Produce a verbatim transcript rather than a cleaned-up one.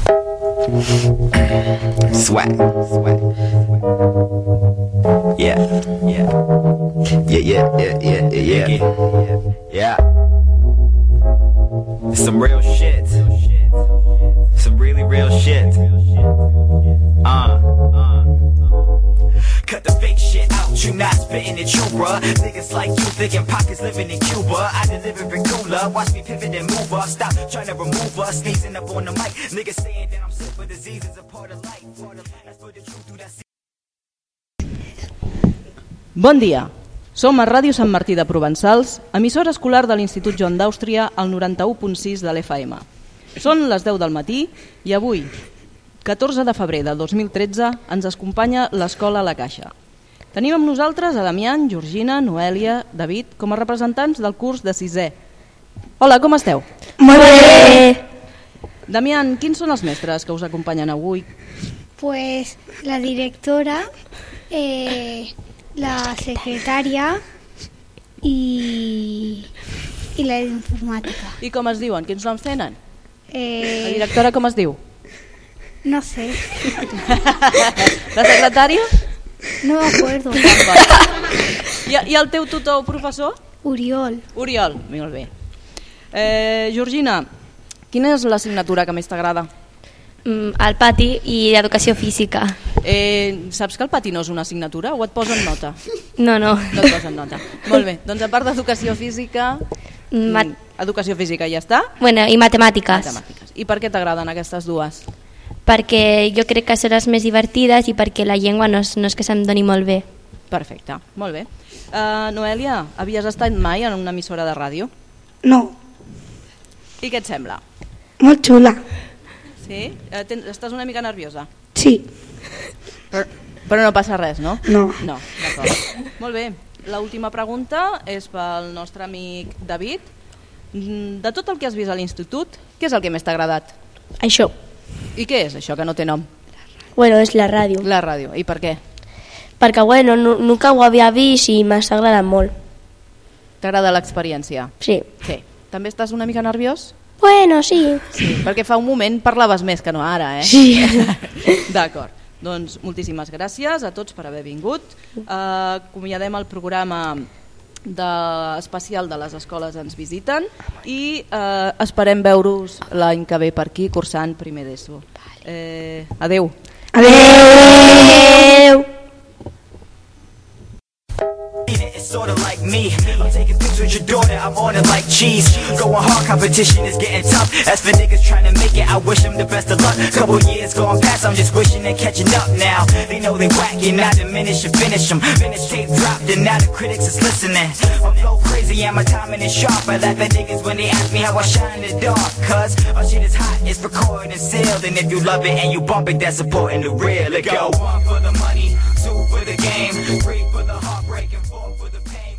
Swag, swag, yeah, yeah, yeah, yeah, yeah, yeah, yeah, yeah. Some real shit, some really real shit. Uh, uh. Cut the fake shit out, you not spitting it true, bruh. Niggas like you thinking pockets living in Cuba. I deliver it cooler, watch me pivot and move up. Stop trying to remove us, sneezing up on the mic. Niggas saying that I'm sick, but disease is a part of life. That's for the truth through that. Bon dia, som a Ràdio Sant Martí de Provençals, emissora escolar de l'Institut Joan d'Àustria al noranta-u punt sis de l'F M. Són les deu del matí i avui, catorze de febrer del dos mil tretze, ens acompanya l'Escola a la Caixa. Tenim amb nosaltres a Damián, Georgina, Noèlia, David, com a representants del curs de sisè. Hola, com esteu? Molt bé! Damián, quins són els mestres que us acompanyen avui? Pues la directora, eh, la secretària i, i la informàtica. I com es diuen? Quins noms tenen? Eh, La directora com es diu? no sé, La secretària? no me acuerdo. I, I el teu tutor o professor? Oriol. Oriol, molt bé. Eh, Georgina, quina és l'assignatura que més t'agrada? Mm, al pati i educació física. Eh, saps que el pati no és una assignatura o et posen nota? No, no. No et posen nota. Molt bé, doncs a part d'educació física, Mat educació física ja està? bueno, i matemàtiques. Matemàtiques. I per què t'agraden aquestes dues? Perquè jo crec que són les més divertides i perquè la llengua no és, no és que se'm doni molt bé. Perfecte, molt bé. Uh, Noèlia, havies estat mai en una emissora de ràdio? No, I què et sembla? molt xula. Sí? Eh, tens, estàs una mica nerviosa? Sí, Però, però no passa res, no? no. No, d'acord. Molt bé, l'última pregunta és pel nostre amic David. Mm, De tot el que has vist a l'institut, què és el que més t'ha agradat? Això. I què és això que no té nom? Bueno, és la ràdio. La ràdio. I per què? Perquè, bueno, nu nunca ho havia vist i m'ha agradat molt. T'agrada l'experiència? Sí. Sí. També estàs una mica nerviós? Bueno, sí. Sí, perquè fa un moment parlaves més que no ara, eh? Sí. D'acord. Doncs moltíssimes gràcies a tots per haver vingut. Uh, acomiadem el programa de, especial de les escoles ens visiten i uh, esperem veure-us l'any que ve per aquí cursant primer d'ESO. Eh, adeu. Adeu. It's sorta like me. I'm taking pictures with your daughter, I'm on it like cheese. Going hard, competition is getting tough. As for niggas trying to make it, I wish them the best of luck. Couple years going past, I'm just wishing they're catching up now. They know they whacking, I diminish and finish them. Finish tape dropped, and now the critics is listening. I'm so crazy, and my timing is sharp. I laugh at niggas when they ask me how I shine in the dark. Cause our shit is hot, it's recorded and sealed. And if you love it and you bump it, that's supporting the real. Let go. One for the money, two for the game,